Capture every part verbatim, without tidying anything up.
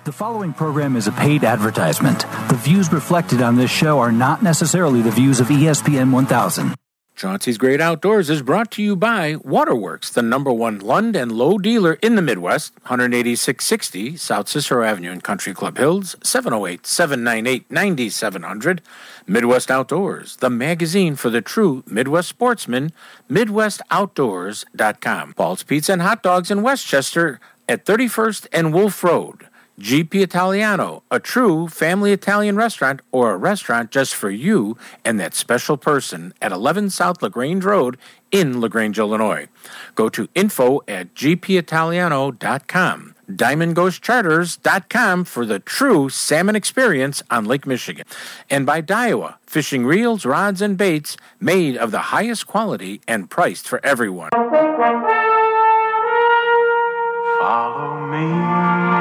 The following program is a paid advertisement. The views reflected on this show are not necessarily the views of E S P N one thousand. Chauncey's Great Outdoors is brought to you by Waterworks, the number one Lund and Lowe dealer in the Midwest, one eighty-six sixty South Cicero Avenue in Country Club Hills, seven oh eight, seven nine eight, nine seven zero zero. Midwest Outdoors, the magazine for the true Midwest sportsman, midwest outdoors dot com. Paul's Pizza and Hot Dogs in Westchester at thirty-first and Wolf Road. G P Italiano, a true family Italian restaurant or a restaurant just for you and that special person at eleven South LaGrange Road in LaGrange, Illinois. Go to info at g p italiano dot com. diamond ghost charters dot com for the true salmon experience on Lake Michigan. And by Daiwa, fishing reels, rods, and baits made of the highest quality and priced for everyone. Follow me.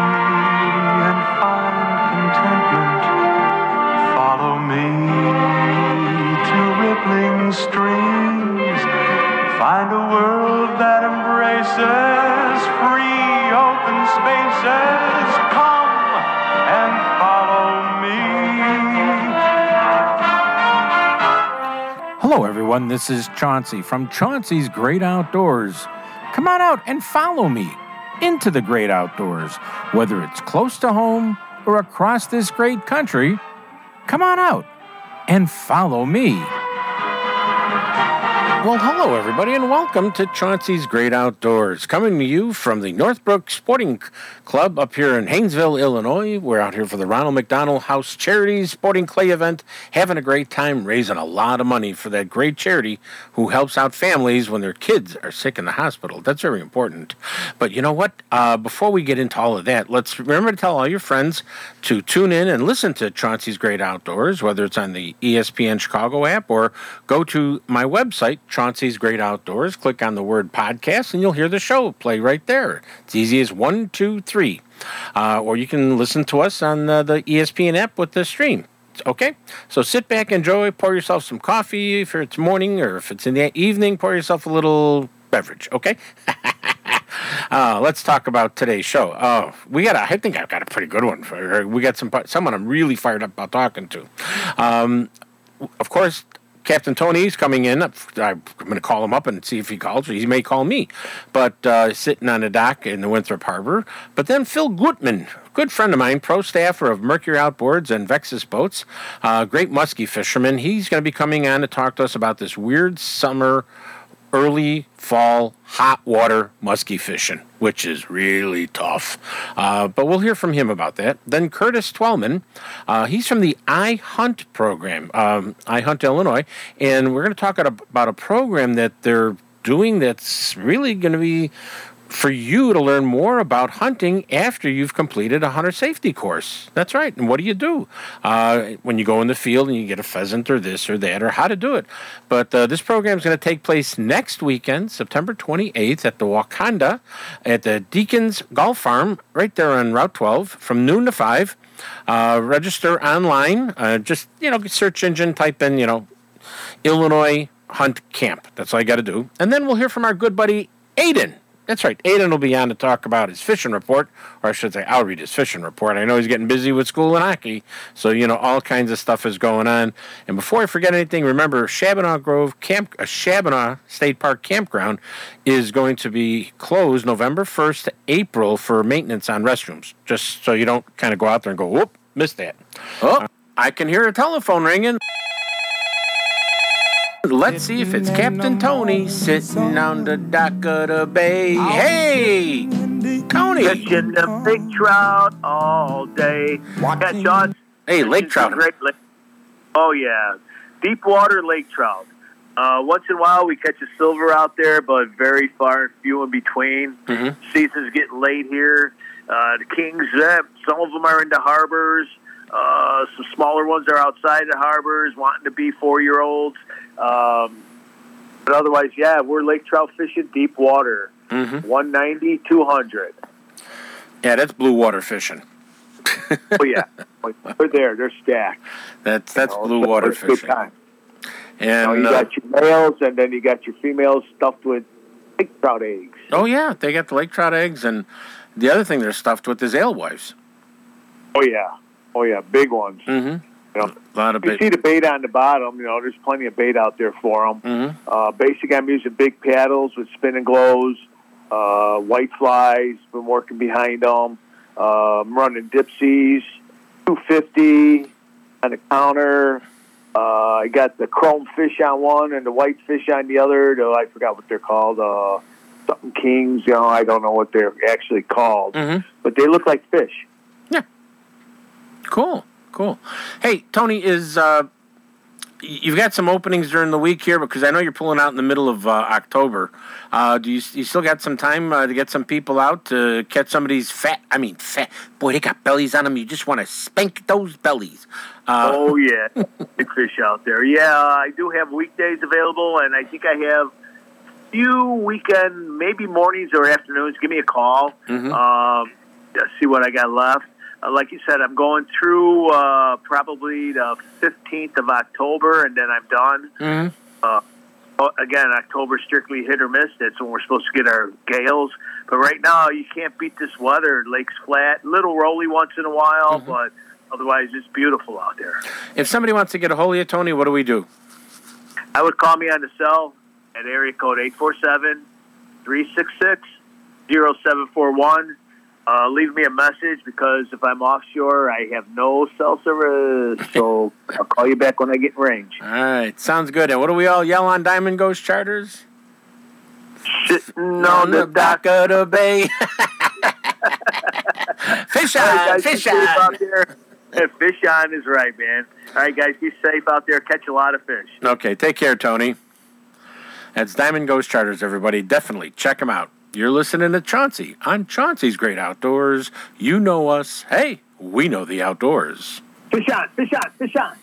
Follow me to rippling streams. Find a world that embraces free open spaces. Come and follow me. Hello, everyone. This is Chauncey from Chauncey's Great Outdoors. Come on out and follow me into the great outdoors, whether it's close to home or across this great country. Come on out and follow me. Well, hello, everybody, and welcome to Chauncey's Great Outdoors, coming to you from the Northbrook Sporting Club up here in Haynesville, Illinois. We're out here for the Ronald McDonald House Charity Sporting Clay event, having a great time, raising a lot of money for that great charity who helps out families when their kids are sick in the hospital. That's very important. But you know what? Uh, before we get into all of that, let's remember to tell all your friends to tune in and listen to Chauncey's Great Outdoors, whether it's on the E S P N Chicago app or go to my website, Chauncey's Great Outdoors. Click on the word podcast, and you'll hear the show play right there. It's easy as one, two, three. Uh, or you can listen to us on uh, the E S P N app with the stream. Okay? So sit back, enjoy, pour yourself some coffee if it's morning, or if it's in the evening, pour yourself a little beverage. Okay? Uh, let's talk about today's show. Oh, we got. A, I think I've got a pretty good one for her. We got some someone I'm really fired up about talking to. Um, of course, Captain Tony's coming in. I'm going to call him up and see if he calls. He may call me. But uh, sitting on the dock in the Winthrop Harbor. But then Phil Gutman, good friend of mine, pro staffer of Mercury Outboards and Vexus Boats, uh, great muskie fisherman. He's going to be coming on to talk to us about this weird summer, early fall, hot water muskie fishing, which is really tough. Uh, but we'll hear from him about that. Then Curtis Twellman, uh, he's from the I Hunt program, um, I Hunt Illinois, and we're going to talk about a program that they're doing that's really going to be for you to learn more about hunting after you've completed a hunter safety course. That's right. And what do you do uh, when you go in the field and you get a pheasant or this or that, or how to do it? But uh, this program is going to take place next weekend, September twenty-eighth, at the Wakanda at the Deacons Golf Farm, right there on Route twelve, from noon to five. Uh, register online. Uh, just, you know, search engine, type in, you know, Illinois Hunt Camp. That's all you got to do. And then we'll hear from our good buddy, Aiden. That's right. Aiden will be on to talk about his fishing report, or I should say, I'll read his fishing report. I know he's getting busy with school and hockey, so, you know, all kinds of stuff is going on. And before I forget anything, remember, Shabanaw Grove Camp, uh, Shabanaw State Park Campground is going to be closed November first to April for maintenance on restrooms, just so you don't kind of go out there and go, whoop, missed that. Oh, uh, I can hear a telephone ringing. Let's see if it's Captain Tony sitting on the dock of the bay. Hey, Tony. Catching the big trout all day. Catch on. Hey, lake trout. Great lake. Oh, yeah. Deep water lake trout. Uh, once in a while, we catch a silver out there, but very far and few in between. Mm-hmm. Season's getting late here. Uh, the kings, uh, some of them are into harbors. Uh, some smaller ones are outside the harbors, wanting to be four-year-olds. Um, but otherwise, yeah, we're lake trout fishing, deep water, mm-hmm. one ninety, two hundred. Yeah, that's blue water fishing. Oh, yeah. They're there. They're stacked. That's that's you know, blue water fishing. Good time. And you, know, you uh, got your males, and then you got your females stuffed with lake trout eggs. Oh, yeah. They got the lake trout eggs, and the other thing they're stuffed with is alewives. Oh, yeah. Oh, yeah, big ones. Mm-hmm. You know, a lot of you bait. see the bait on the bottom. You know, there's plenty of bait out there for them. Mm-hmm. Uh, basically, I'm using big paddles with spin and glows, uh, white flies. Been working behind them. Uh, I'm running Dipsies, two fifty on the counter. Uh, I got the chrome fish on one and the white fish on the other. Though I forgot what they're called. Uh, something kings. You know, I don't know what they're actually called, Mm-hmm. but they look like fish. Yeah. Cool. Cool. Hey, Tony, is uh, you've got some openings during the week here because I know you're pulling out in the middle of uh, October. Uh, do you you still got some time uh, to get some people out to catch some of these fat? I mean, fat. Boy, they got bellies on them. You just want to spank those bellies. Uh, oh yeah, big fish out there. Yeah, I do have weekdays available, and I think I have few weekend, maybe mornings or afternoons. Give me a call. Mm-hmm. Um, see what I got left. Uh, like you said, I'm going through uh, probably the fifteenth of October, and then I'm done. Mm-hmm. Uh, again, October strictly hit or miss. That's when we're supposed to get our gales. But right now, you can't beat this weather. Lake's flat, little rolly once in a while, Mm-hmm. but otherwise it's beautiful out there. If somebody wants to get a hold of you, Tony, what do we do? I would call me on the cell at area code eight four seven, three six six, zero seven four one. Uh, leave me a message because if I'm offshore, I have no cell service. So I'll call you back when I get in range. All right, sounds good. And what do we all yell on Diamond Ghost Charters? Sitting on the dock of the bay. Fish All right, on, guys, be fish safe on. out there. Yeah, fish on is right, man. All right, guys, be safe out there. Catch a lot of fish. Okay, take care, Tony. That's Diamond Ghost Charters, everybody. Definitely check them out. You're listening to Chauncey on Chauncey's Great Outdoors. You know us. Hey, we know the outdoors. Fish on, fish on, fish on.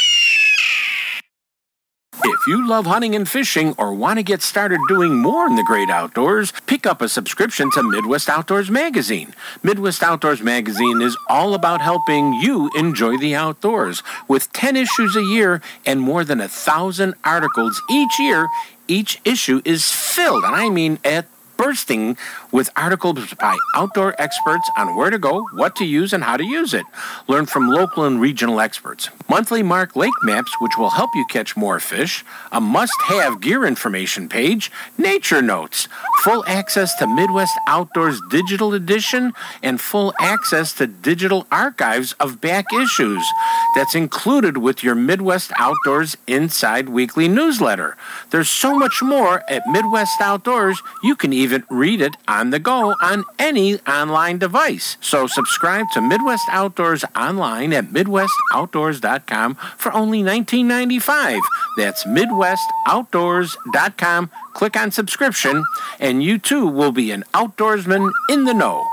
If you love hunting and fishing or want to get started doing more in the great outdoors, pick up a subscription to Midwest Outdoors Magazine. Midwest Outdoors Magazine is all about helping you enjoy the outdoors. With ten issues a year and more than a thousand articles each year, each issue is filled, and I mean at bursting with articles by outdoor experts on where to go, what to use, and how to use it. Learn from local and regional experts. Monthly Mark Lake maps, which will help you catch more fish. A must-have gear information page. Nature notes. Full access to Midwest Outdoors Digital Edition and full access to digital archives of back issues. That's included with your Midwest Outdoors Inside Weekly newsletter. There's so much more at Midwest Outdoors, you can even read it on the go on any online device. So subscribe to Midwest Outdoors online at midwest outdoors dot com for only nineteen ninety-five dollars. That's midwest outdoors dot com. Click on subscription, and you too will be an outdoorsman in the know.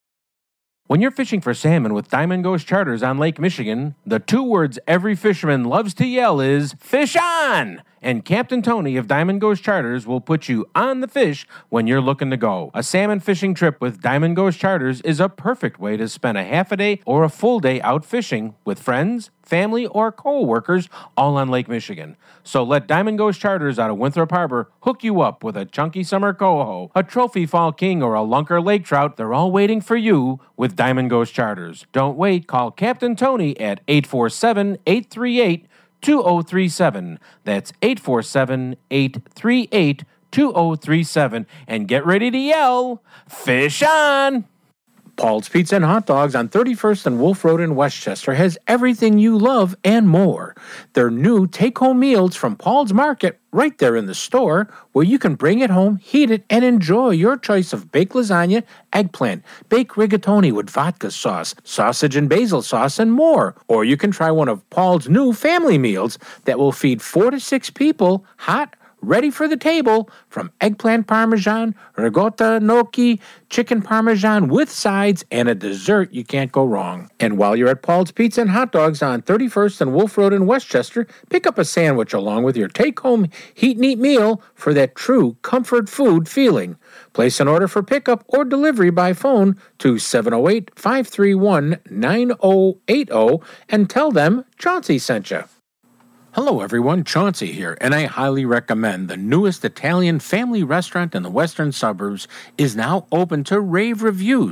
When you're fishing for salmon with Diamond Ghost Charters on Lake Michigan, the two words every fisherman loves to yell is, "Fish on!" And Captain Tony of Diamond Ghost Charters will put you on the fish when you're looking to go. A salmon fishing trip with Diamond Ghost Charters is a perfect way to spend a half a day or a full day out fishing with friends, family, or co-workers all on Lake Michigan. So let Diamond Ghost Charters out of Winthrop Harbor hook you up with a chunky summer coho, a trophy fall king, or a lunker lake trout. They're all waiting for you with Diamond Ghost Charters. Don't wait. Call Captain Tony at eight four seven, eight three eight, two oh three seven. That's eight four seven, eight three eight, two oh three seven. And get ready to yell, "Fish on!" Paul's Pizza and Hot Dogs on thirty-first and Wolf Road in Westchester has everything you love and more. Their new take-home meals from Paul's Market right there in the store where you can bring it home, heat it, and enjoy your choice of baked lasagna, eggplant, baked rigatoni with vodka sauce, sausage and basil sauce, and more. Or you can try one of Paul's new family meals that will feed four to six people hot, ready for the table, from eggplant parmesan, ricotta gnocchi, chicken parmesan with sides, and a dessert you can't go wrong. And while you're at Paul's Pizza and Hot Dogs on thirty-first and Wolf Road in Westchester, pick up a sandwich along with your take-home heat and eat meal for that true comfort food feeling. Place an order for pickup or delivery by phone to seven oh eight, five three one, nine oh eight oh and tell them Chauncey sent you. Hello everyone, Chauncey here, and I highly recommend the newest Italian family restaurant in the western suburbs is now open to rave reviews.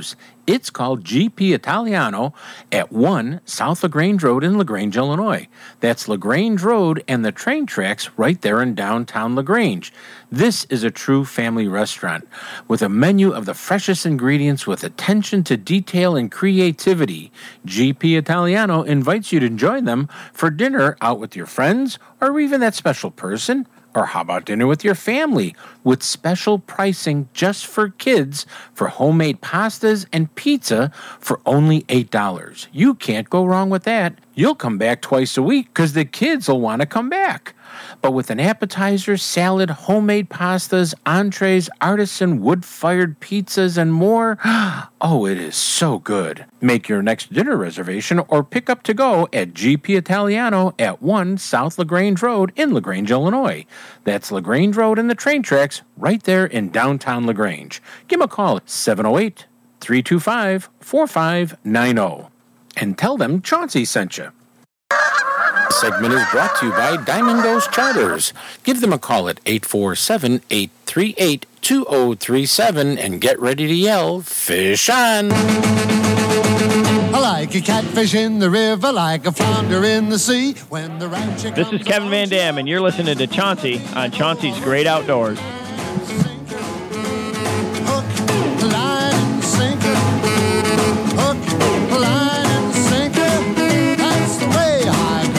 It's called G P Italiano at one South LaGrange Road in LaGrange, Illinois. That's LaGrange Road and the train tracks right there in downtown LaGrange. This is a true family restaurant with a menu of the freshest ingredients with attention to detail and creativity. G P Italiano invites you to join them for dinner out with your friends or even that special person. Or how about dinner with your family with special pricing just for kids for homemade pastas and pizza for only eight dollars. You can't go wrong with that. You'll come back twice a week because the kids will want to come back. But with an appetizer, salad, homemade pastas, entrees, artisan wood-fired pizzas, and more, oh, it is so good. Make your next dinner reservation or pick up to go at G P Italiano at one South LaGrange Road in LaGrange, Illinois. That's LaGrange Road and the train tracks right there in downtown LaGrange. Give them a call at seven oh eight, three two five, four five nine oh and tell them Chauncey sent you. This segment is brought to you by Diamond Ghost Charters. Give them a call at eight four seven, eight three eight, two oh three seven and get ready to yell, fish on! Like a catfish in the river, like a flounder in the sea. When the rapture This is Kevin Van Dam, and you're listening to Chauncey on Chauncey's Great Outdoors. Hook, line, and sinker. Hook, line, and sinker. That's the way I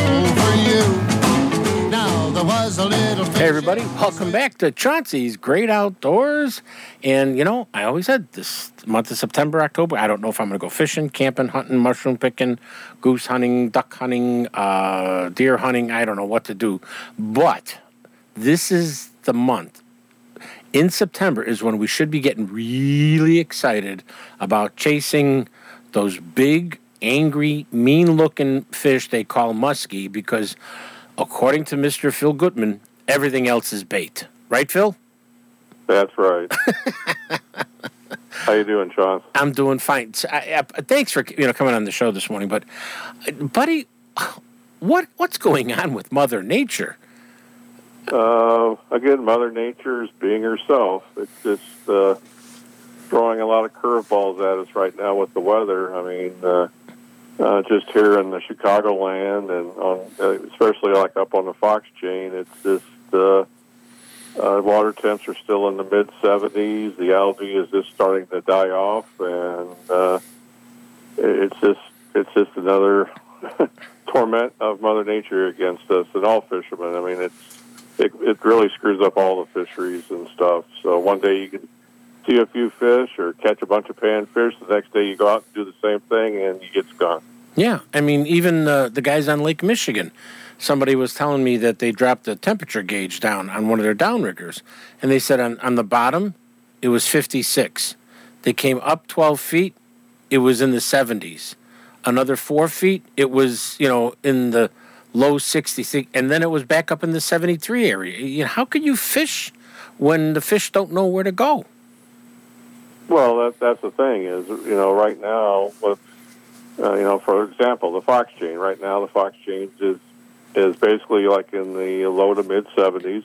go for you. Now there was a little fish. Hey everybody, welcome back to Chauncey's Great Outdoors. And you know, I always said this month of September, October, I don't know if I'm going to go fishing, camping, hunting, mushroom picking, goose hunting, duck hunting, uh, deer hunting. I don't know what to do. But this is the month. In September is when we should be getting really excited about chasing those big, angry, mean-looking fish they call muskie because, according to Mister Phil Goodman, everything else is bait. Right, Phil? That's right. How you doing, Sean? I'm doing fine. I, I, thanks for you know coming on the show this morning. But, buddy, what what's going on with Mother Nature? Uh, again, Mother Nature is being herself. It's just uh, throwing a lot of curveballs at us right now with the weather. I mean, uh, uh, just here in the Chicagoland and on, uh, especially like up on the Fox chain, it's just. Uh, Uh, water temps are still in the mid seventies. The algae is just starting to die off, and uh, it's just it's just another torment of Mother Nature against us and all fishermen. I mean, it's it, it really screws up all the fisheries and stuff. So one day you can see a few fish or catch a bunch of panfish. The next day you go out and do the same thing, and you get skunk. Yeah, I mean, even uh, the guys on Lake Michigan. Somebody was telling me that they dropped the temperature gauge down on one of their downriggers. And they said on, on the bottom, it was fifty-six. They came up twelve feet, it was in the seventies. Another four feet, it was, you know, in the low sixties. And then it was back up in the seventy-three area. You know, how can you fish when the fish don't know where to go? Well, that, that's the thing is, you know, right now, with, uh, you know, for example, the Fox chain. Right now, the Fox chain is is basically like in the low to mid seventies.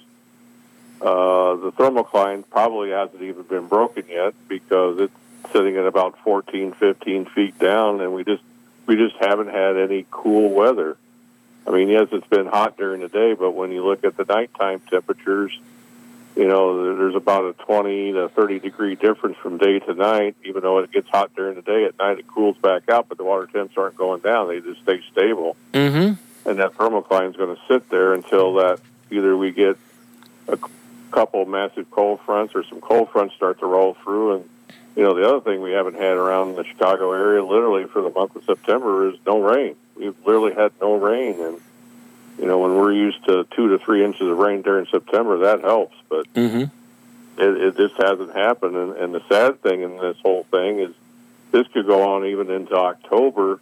Uh, the thermocline probably hasn't even been broken yet because it's sitting at about fourteen, fifteen feet down, and we just we just haven't had any cool weather. I mean, yes, it's been hot during the day, but when you look at the nighttime temperatures, you know, there's about a twenty to thirty degree difference from day to night. Even though it gets hot during the day, at night it cools back out, but the water temps aren't going down. They just stay stable. Mm-hmm. And that thermocline is going to sit there until that either we get a couple massive cold fronts or some cold fronts start to roll through. And, you know, the other thing we haven't had around the Chicago area literally for the month of September is no rain. We've literally had no rain. And, you know, when we're used to two to three inches of rain during September, that helps. But mm-hmm. it, it just hasn't happened. And, and the sad thing in this whole thing is this could go on even into October.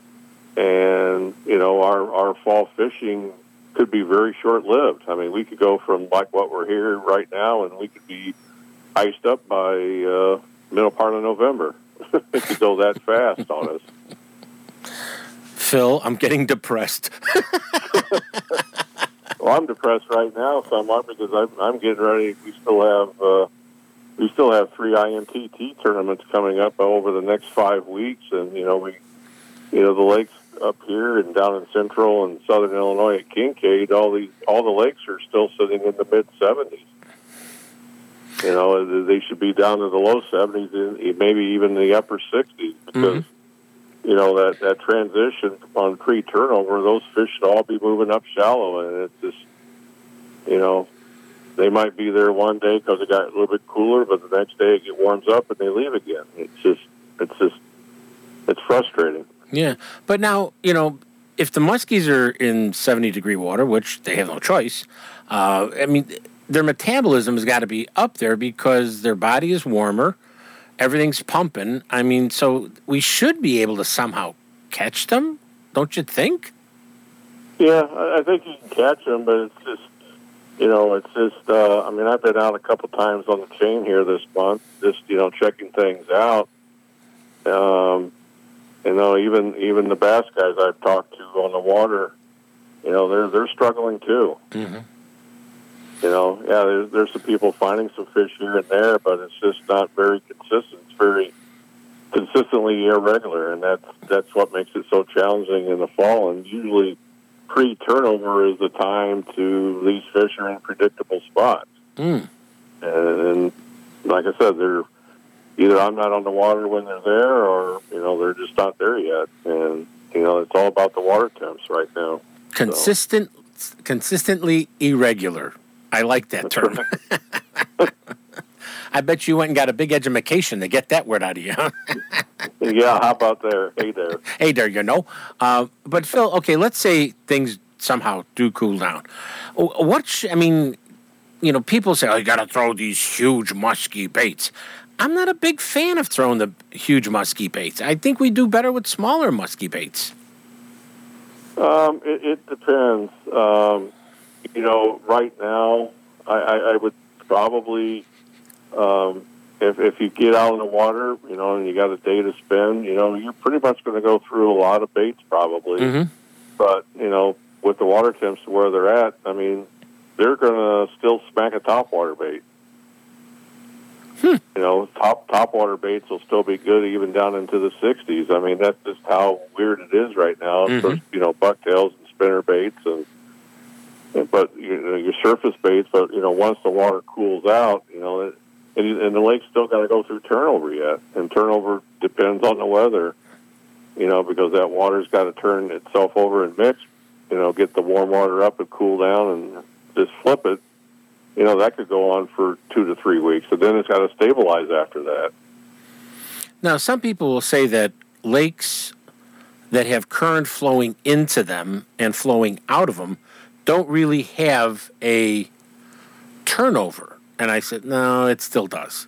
And, you know, our, our fall fishing could be very short-lived. I mean, we could go from like what we're here right now, and we could be iced up by uh, middle part of November. It could go that fast on us. Phil, I'm getting depressed. Well, I'm depressed right now somewhat because I'm, I'm getting ready. We still have uh, we still have three I N T T tournaments coming up over the next five weeks, and you know we, you know the lakes up here and down in central and southern Illinois at Kincaid, all these all the lakes are still sitting in the mid seventies. You know, they should be down to the low seventies, and maybe even the upper sixties, because mm-hmm. you know that that transition on pre-turnover, those fish should all be moving up shallow, and it's just, you know, they might be there one day because it got a little bit cooler, but the next day it warms up and they leave again. It's just, it's just, it's frustrating. Yeah, but now, you know, if the muskies are in seventy degree water, which they have no choice, uh, I mean, their metabolism has got to be up there because their body is warmer, everything's pumping. I mean, so we should be able to somehow catch them, don't you think? Yeah, I think you can catch them, but it's just, you know, it's just, uh, I mean, I've been out a couple times on the chain here this month, just, you know, checking things out. Um, you know, even even the bass guys I've talked to on the water, you know, they're they're struggling too. Mm-hmm. You know, yeah, there's, there's some people finding some fish here and there, but it's just not very consistent. It's very consistently irregular, and that's that's what makes it so challenging in the fall. And usually, pre-turnover is the time to these fish are in predictable spots. Mm. And, and like I said, they're either I'm not on the water when they're there, or you know they're just not there yet. And you know it's all about the water temps right now. Consistent, so. Consistently irregular. I like that term. Right. I bet you went and got a big education to get that word out of you. Huh? Yeah, how about there? Hey there. Hey there, you know. Uh, but Phil, okay, let's say things somehow do cool down. What, sh- I mean, you know, people say, oh, you got to throw these huge musky baits. I'm not a big fan of throwing the huge musky baits. I think we do better with smaller musky baits. Um, it, it depends. Um, you know, right now, I, I, I would probably, um, if if you get out in the water, you know, and you got a day to spend, you know, you're pretty much going to go through a lot of baits probably. Mm-hmm. But, you know, with the water temps to where they're at, I mean, they're going to still smack a topwater bait. Hmm. You know, top topwater baits will still be good even down into the sixties. I mean, that's just how weird it is right now. Mm-hmm. So, you know, bucktails and spinner baits, and but you know, your surface baits. But you know, once the water cools out, you know, it, and, and the lake's still got to go through turnover yet, and turnover depends on the weather. You know, because that water's got to turn itself over and mix. You know, get the warm water up and cool down, and just flip it. You know, that could go on for two to three weeks, and then it's got to stabilize after that. Now, some people will say that lakes that have current flowing into them and flowing out of them don't really have a turnover. And I said, no, it still does.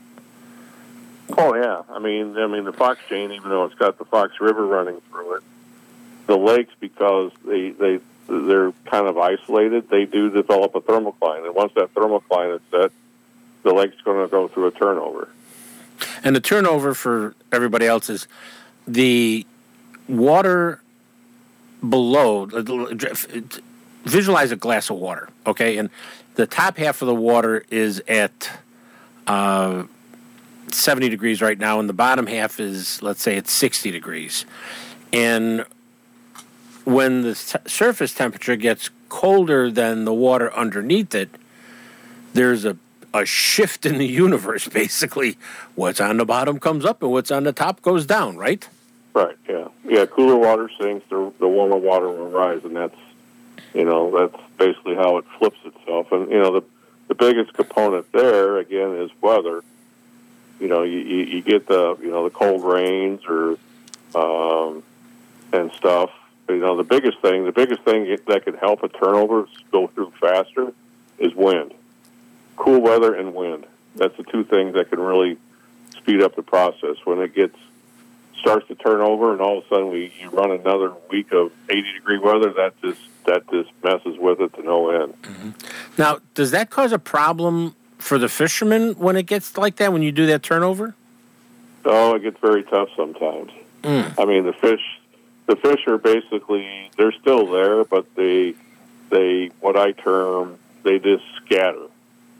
Oh, yeah. I mean, I mean, the Fox chain, even though it's got the Fox River running through it, the lakes, because they, they, they're kind of isolated, they do develop a thermocline. And once that thermocline is set, the lake's going to go through a turnover. And the turnover for everybody else is the water below. Visualize a glass of water, okay? And the top half of the water is at uh, seventy degrees right now, and the bottom half is, let's say, it's sixty degrees. And when the t- surface temperature gets colder than the water underneath it, there's a, a shift in the universe, basically. What's on the bottom comes up, and what's on the top goes down, right? Right, yeah. Yeah, cooler water sinks, the, the warmer water will rise, and that's, you know, that's basically how it flips itself. And, you know, the the biggest component there, again, is weather. You know, you, you, you get the, you know, the cold rains or, um, and stuff. You know, the biggest thing, the biggest thing that could help a turnover go through faster is wind. Cool weather and wind. That's the two things that can really speed up the process. When it gets starts to turn over, and all of a sudden we you run another week of eighty degree weather, that just that just messes with it to no end. Mm-hmm. Now, does that cause a problem for the fishermen when it gets like that? When you do that turnover? Oh, it gets very tough sometimes. Mm. I mean, the fish. The fish are basically, they're still there, but they, they, what I term, they just scatter.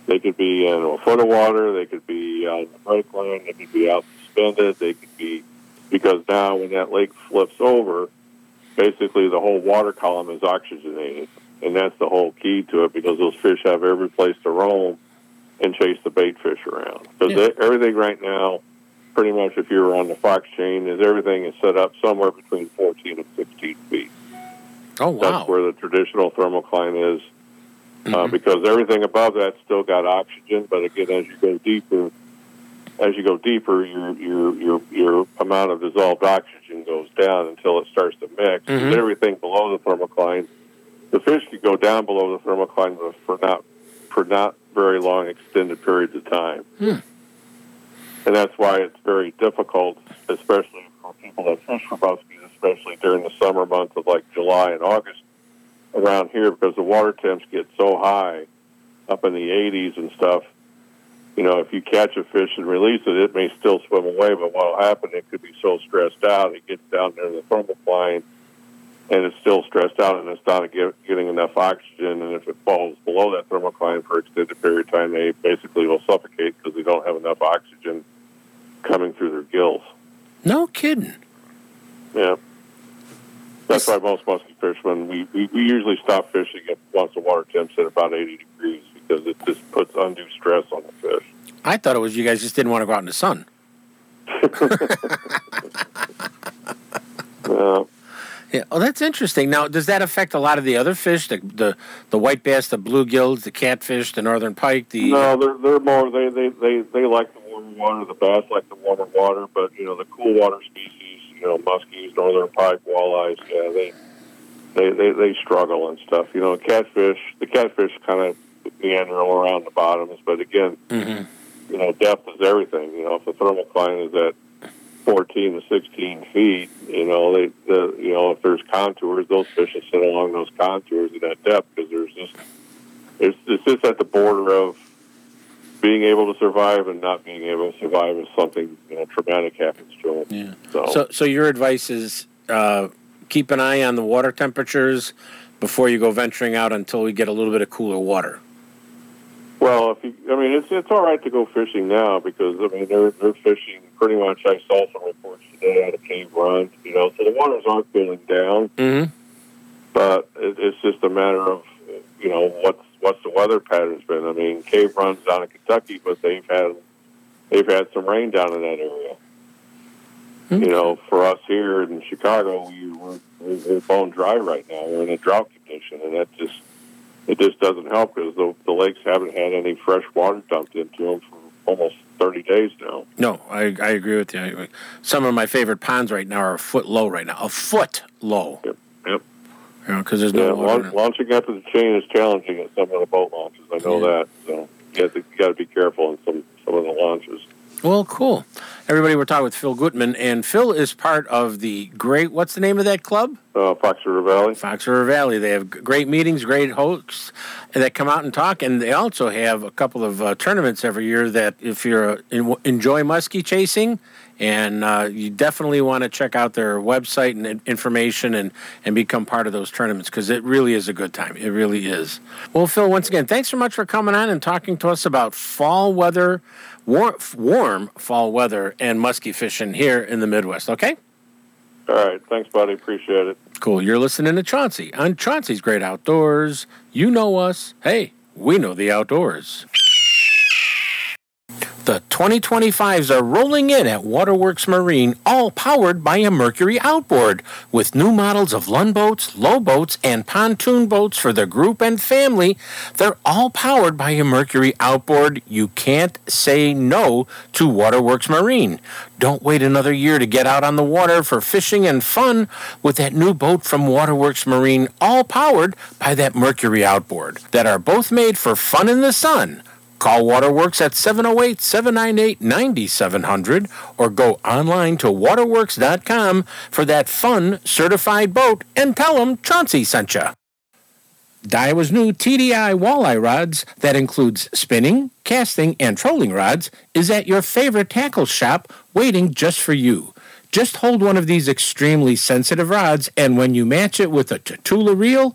They could be in a foot of water. They could be on the break line. They could be out suspended. They could be, because now when that lake flips over, basically the whole water column is oxygenated. And that's the whole key to it, because those fish have every place to roam and chase the bait fish around. Because yeah. everything right now, pretty much if you're on the Fox chain, is everything is set up somewhere between fourteen and sixteen feet. Oh, wow. That's where the traditional thermocline is. Mm-hmm. Uh, because everything above that still got oxygen, but again, as you go deeper, as you go deeper, your your your your amount of dissolved oxygen goes down until it starts to mix. Mm-hmm. And everything below the thermocline, the fish could go down below the thermocline for not for not very long extended periods of time, hmm. and that's why it's very difficult, especially for people that fish for muskies, especially during the summer months of like July and August. Around here, because the water temps get so high, up in the eighties and stuff, you know, if you catch a fish and release it, it may still swim away, but what will happen, it could be so stressed out, it gets down there in the thermocline, and it's still stressed out, and it's not get, getting enough oxygen, and if it falls below that thermocline for an extended period of time, they basically will suffocate because they don't have enough oxygen coming through their gills. No kidding. Yeah. That's why most musky fishermen, we, we, we usually stop fishing at once the water temps at about eighty degrees, because it just puts undue stress on the fish. I thought it was you guys just didn't want to go out in the sun. Yeah. Yeah. Oh, that's interesting. Now, does that affect a lot of the other fish, the the, the white bass, the bluegills, the catfish, the northern pike? The No, they're they're more they, they, they, they like the warmer water. The bass like the warmer water, but you know the cool water species. You know, muskies, northern pike, walleyes, yeah, they, they they they struggle and stuff. You know, catfish, the catfish kind of meander around the bottoms, but again, mm-hmm. you know, depth is everything. You know, if the thermocline is at fourteen to sixteen feet, you know, they, the you know, if there's contours, those fish will sit along those contours at that depth, because there's just it's it's just at the border of being able to survive and not being able to survive if something, you know, traumatic happens to them. Yeah. So, so, so your advice is uh, keep an eye on the water temperatures before you go venturing out until we get a little bit of cooler water. Well, if you, I mean, it's it's all right to go fishing now, because I mean they're they're fishing pretty much. I saw some reports today out of Cave Run, you know, so the waters aren't cooling down, mm-hmm. but it, it's just a matter of, you know, what's what's the weather pattern's been. I mean, Cave Run's down in Kentucky, but they've had they've had some rain down in that area. Mm-hmm. You know, for us here in Chicago, we, we're, we're bone dry right now. We're in a drought condition, and that just it just doesn't help, because the, the lakes haven't had any fresh water dumped into them for almost thirty days now. No, I I agree with you. Some of my favorite ponds right now are a foot low right now. A foot low. Yep. Yep. You know, because there's no yeah, water. Launch, launching after the chain is challenging at some of the boat launches. I know yeah. that. So you have to, you got to be careful in some, some of the launches. Well, cool. Everybody, we're talking with Phil Gutman, and Phil is part of the great, what's the name of that club? Uh, Fox River Valley. Fox River Valley. They have great meetings, great hosts that come out and talk, and they also have a couple of uh, tournaments every year that if you uh, enjoy muskie chasing, and uh, you definitely want to check out their website and information and, and become part of those tournaments, because it really is a good time. It really is. Well, Phil, once again, thanks so much for coming on and talking to us about fall weather, warm, warm fall weather, and muskie fishing here in the Midwest, okay? All right. Thanks, buddy. Appreciate it. Cool. You're listening to Chauncey on Chauncey's Great Outdoors. You know us. Hey, we know the outdoors. The twenty twenty-fives are rolling in at Waterworks Marine, all powered by a Mercury outboard, with new models of Lund boats, low boats, and pontoon boats for the group and family. They're all powered by a Mercury outboard. You can't say no to Waterworks Marine. Don't wait another year to get out on the water for fishing and fun with that new boat from Waterworks Marine, all powered by that Mercury outboard, that are both made for fun in the sun. Call Waterworks at seven oh eight, seven nine eight, nine seven zero zero or go online to waterworks dot com for that fun certified boat and tell them Chauncey sent you. Daiwa's new T D I walleye rods that includes spinning, casting, and trolling rods is at your favorite tackle shop waiting just for you. Just hold one of these extremely sensitive rods, and when you match it with a Tatula reel,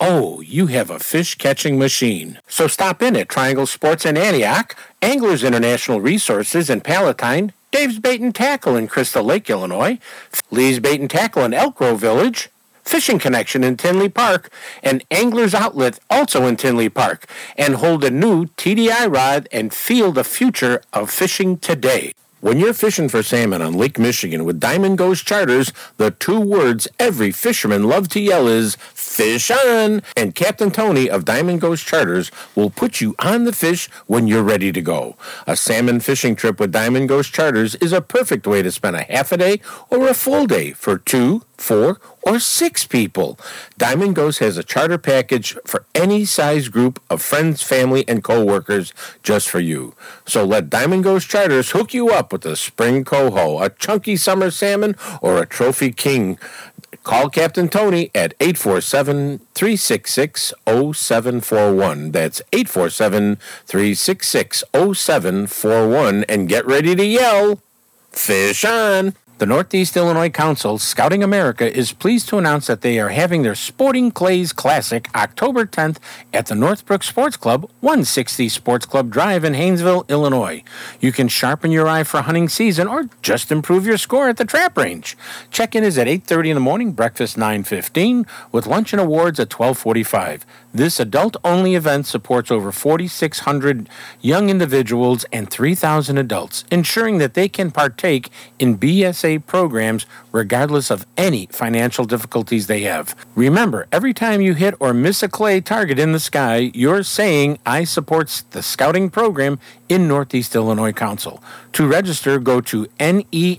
oh, you have a fish-catching machine. So stop in at Triangle Sports in Antioch, Anglers International Resources in Palatine, Dave's Bait and Tackle in Crystal Lake, Illinois, Lee's Bait and Tackle in Elk Grove Village, Fishing Connection in Tinley Park, and Anglers Outlet also in Tinley Park, and hold a new T D I rod and feel the future of fishing today. When you're fishing for salmon on Lake Michigan with Diamond Ghost Charters, the two words every fisherman loves to yell is, fish on! And Captain Tony of Diamond Ghost Charters will put you on the fish when you're ready to go. A salmon fishing trip with Diamond Ghost Charters is a perfect way to spend a half a day or a full day for two, four, or six people. Diamond Ghost has a charter package for any size group of friends, family, and co-workers just for you. So let Diamond Ghost Charters hook you up with a spring coho, a chunky summer salmon, or a trophy king. Call Captain Tony at eight four seven, three six six, zero seven four one. That's eight four seven, three six six, zero seven four one, and get ready to yell, fish on! The Northeast Illinois Council, Scouting America, is pleased to announce that they are having their Sporting Clays Classic October tenth at the Northbrook Sports Club, one sixty Sports Club Drive in Haynesville, Illinois. You can sharpen your eye for hunting season or just improve your score at the trap range. Check-in is at eight thirty in the morning, breakfast nine fifteen, with lunch and awards at twelve forty-five. This adult-only event supports over forty-six hundred young individuals and three thousand adults, ensuring that they can partake in B S A programs regardless of any financial difficulties they have. Remember, every time you hit or miss a clay target in the sky, you're saying, I support the scouting program in Northeast Illinois Council. To register, go to neic.org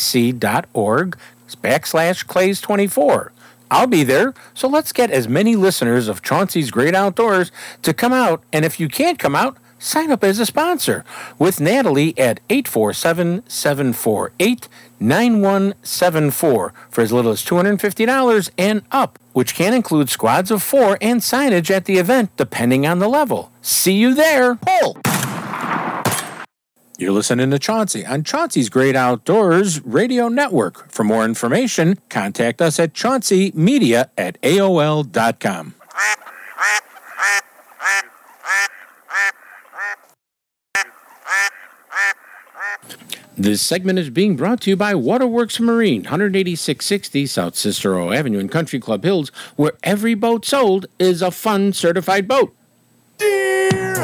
backslash clays 24. I'll be there, so let's get as many listeners of Chauncey's Great Outdoors to come out, and if you can't come out, sign up as a sponsor with Natalie at eight four seven, seven four eight, nine one seven four for as little as two hundred fifty dollars and up, which can include squads of four and signage at the event depending on the level. See you there. Pull! You're listening to Chauncey on Chauncey's Great Outdoors Radio Network. For more information, contact us at chaunceymedia at A O L dot com. This segment is being brought to you by Waterworks Marine, one eighty-six sixty South Cicero Avenue in Country Club Hills, where every boat sold is a fun certified boat. Deer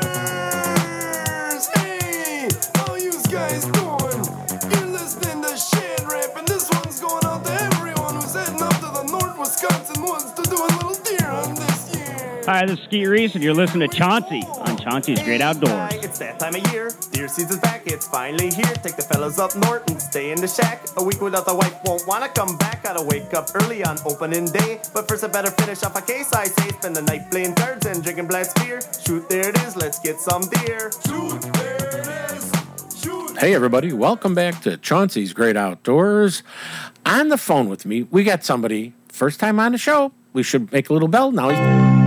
hunters, hey, how you guys doing? You're listening to Shad Rap, and this one's going out to everyone who's heading up to the North Wisconsin woods to do a little deer hunt this year. Hi, this is Skeet Reese, and you're listening to Chauncey on Chauncey's Great Outdoors. It's that time of year. Deer season's back. It's finally here. Take the fellas up north and stay in the shack. A week without the wife won't want to come back. Gotta wake up early on opening day. But first I better finish off a case, I say. Spend the night playing cards and drinking blast beer. Shoot, there it is. Let's get some deer. Shoot, there it is. Shoot. Hey, everybody. Welcome back to Chauncey's Great Outdoors. On the phone with me, we got somebody, first time on the show. We should make a little bell. Now he's...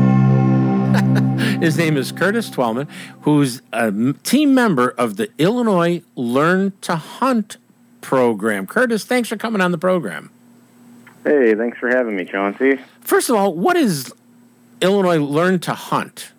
His name is Curtis Twellman, who's a team member of the Illinois Learn to Hunt program. Curtis, thanks for coming on the program. Hey, thanks for having me, Chauncey. First of all, what is Illinois Learn to Hunt?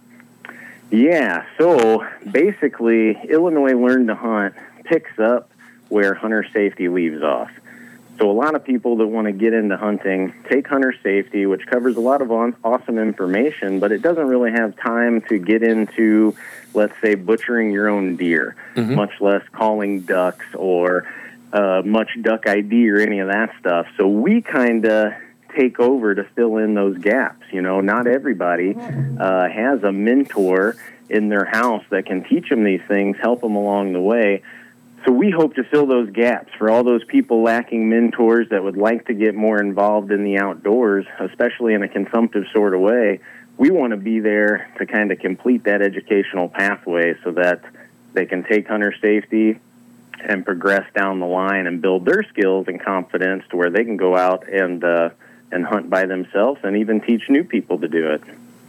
Yeah, so basically, Illinois Learn to Hunt picks up where hunter safety leaves off. So a lot of people that want to get into hunting take hunter safety, which covers a lot of awesome information, but it doesn't really have time to get into, let's say, butchering your own deer, mm-hmm. much less calling ducks or uh, much duck I D or any of that stuff. So we kind of take over to fill in those gaps. You know, not everybody uh, has a mentor in their house that can teach them these things, help them along the way. So we hope to fill those gaps for all those people lacking mentors that would like to get more involved in the outdoors, especially in a consumptive sort of way. We want to be there to kind of complete that educational pathway so that they can take hunter safety and progress down the line and build their skills and confidence to where they can go out and uh, and hunt by themselves and even teach new people to do it.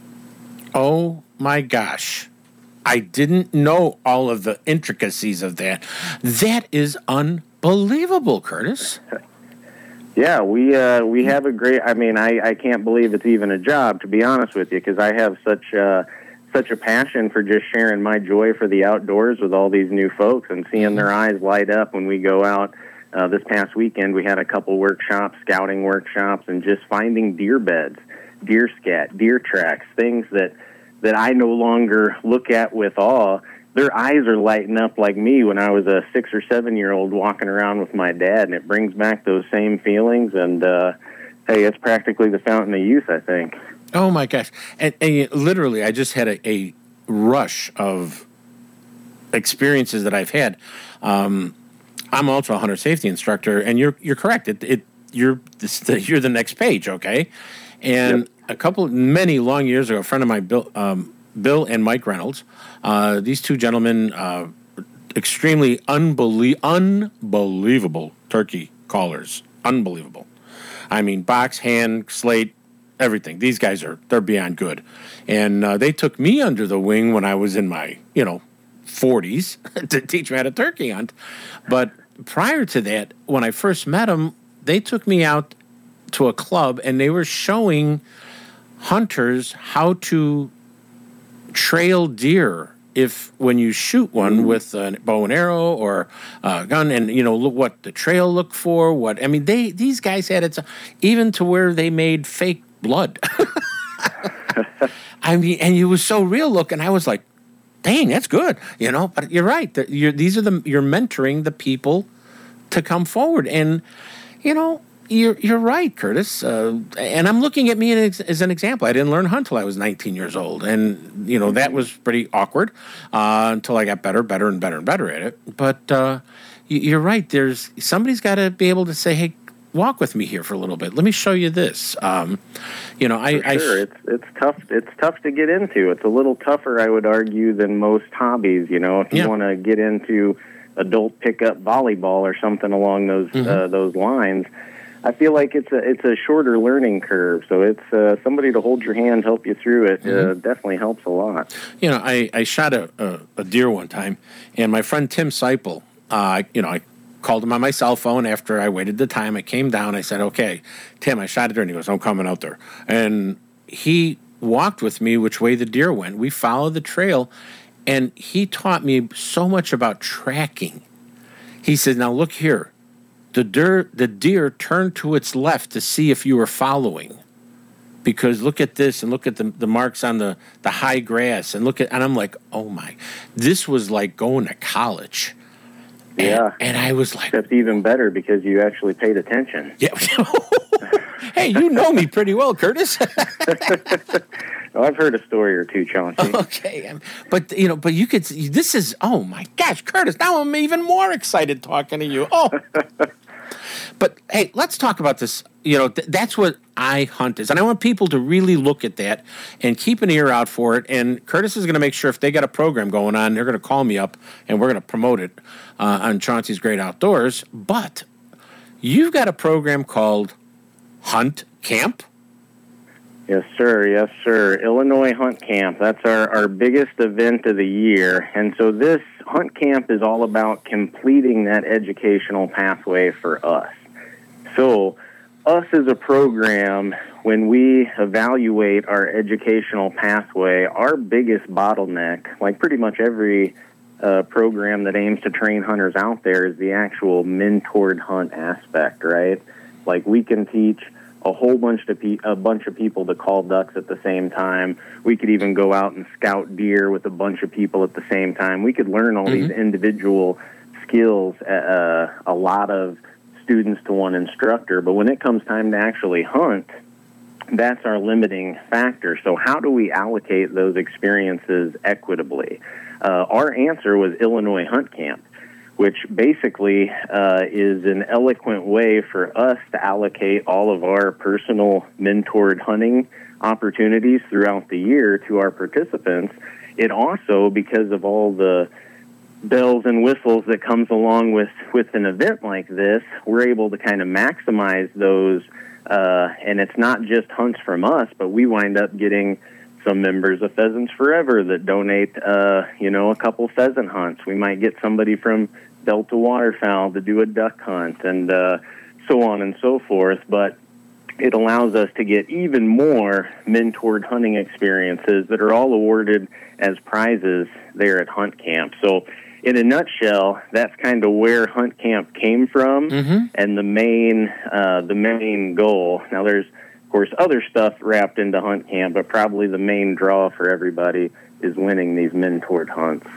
Oh, my gosh. I didn't know all of the intricacies of that. That is unbelievable, Curtis. Yeah, we uh, we have a great. I mean, I, I can't believe it's even a job, to be honest with you, because I have such uh, such a passion for just sharing my joy for the outdoors with all these new folks and seeing their eyes light up when we go out. Uh, this past weekend, we had a couple workshops, scouting workshops, and just finding deer beds, deer scat, deer tracks, things that that I no longer look at with awe. Their eyes are lighting up like me when I was a six or seven year old walking around with my dad, and it brings back those same feelings. And uh, hey, it's practically the fountain of youth, I think. Oh my gosh! And, and literally, I just had a, a rush of experiences that I've had. Um, I'm also a hunter safety instructor, and you're you're correct. It, it you're this, you're the next page, okay? And yep. a couple, many long years ago, a friend of mine, Bill. Um, Bill and Mike Reynolds, uh, these two gentlemen, uh, extremely unbelie- unbelievable turkey callers. Unbelievable. I mean, box, hand, slate, everything. These guys are, they're beyond good. And uh, they took me under the wing when I was in my, you know, forties to teach me how to turkey hunt. But prior to that, when I first met them, they took me out to a club and they were showing hunters how to trail deer if when you shoot one with a bow and arrow or a gun, and you know look what the trail look for. What I mean, they these guys had it even to where they made fake blood. I mean, and it was so real looking. I was like, dang, that's good, you know. But you're right. You're, these are the you're mentoring the people to come forward, and you know. You're you're right, Curtis. Uh, and I'm looking at me as, as an example. I didn't learn to hunt until I was nineteen years old, and you know that was pretty awkward uh, until I got better, better, and better and better at it. But uh, you're right. There's somebody's got to be able to say, "Hey, walk with me here for a little bit. Let me show you this." Um, you know, I, for sure. I it's it's tough. It's tough to get into. It's a little tougher, I would argue, than most hobbies. You know, if you yeah. want to get into adult pickup volleyball or something along those mm-hmm. uh, those lines. I feel like it's a it's a shorter learning curve, so it's uh, somebody to hold your hand, help you through it. Mm-hmm. Uh, definitely helps a lot. You know, I, I shot a, a, a deer one time, and my friend Tim Seipel, uh, you know, I called him on my cell phone after I waited the time. I came down. I said, "Okay, Tim, I shot a deer," and he goes, "I'm coming out there." And he walked with me which way the deer went. We followed the trail, and he taught me so much about tracking. He said, "Now look here. The deer, the deer turned to its left to see if you were following, because look at this and look at the, the marks on the, the high grass and look at." And I'm like, "Oh my!" This was like going to college. Yeah, and, and I was like, "That's even better because you actually paid attention." Yeah. Hey, you know me pretty well, Curtis. Oh, I've heard a story or two, Chauncey. Okay, but you know, but you could. This is oh my gosh, Curtis! Now I'm even more excited talking to you. Oh. But, hey, let's talk about this. You know, th- that's what I hunt is. And I want people to really look at that and keep an ear out for it. And Curtis is going to make sure if they got a program going on, they're going to call me up and we're going to promote it uh, on Chauncey's Great Outdoors. But you've got a program called Hunt Camp. Yes, sir. Yes, sir. Illinois Hunt Camp. That's our, our biggest event of the year. And so this Hunt Camp is all about completing that educational pathway for us. So us as a program, when we evaluate our educational pathway, our biggest bottleneck, like pretty much every uh, program that aims to train hunters out there, is the actual mentored hunt aspect, right? Like we can teach a whole bunch of pe- a bunch of people to call ducks at the same time. We could even go out and scout deer with a bunch of people at the same time. We could learn all mm-hmm. these individual skills, uh, a lot of students to one instructor. But when it comes time to actually hunt, that's our limiting factor. So how do we allocate those experiences equitably? Uh, our answer was Illinois Hunt Camp, which basically uh, is an eloquent way for us to allocate all of our personal mentored hunting opportunities throughout the year to our participants. It also, because of all the bells and whistles that comes along with, with an event like this, we're able to kind of maximize those, uh, and it's not just hunts from us, but we wind up getting some members of Pheasants Forever that donate, uh, you know, a couple pheasant hunts. We might get somebody from Delta Waterfowl to do a duck hunt. And uh, so on and so forth. But it allows us to get even more mentored hunting experiences that are all awarded as prizes there at Hunt Camp. So in a nutshell, that's kind of where Hunt Camp came from, mm-hmm. and the main uh, the main goal. Now, there's, of course, other stuff wrapped into Hunt Camp, but probably the main draw for everybody is winning these mentored hunts.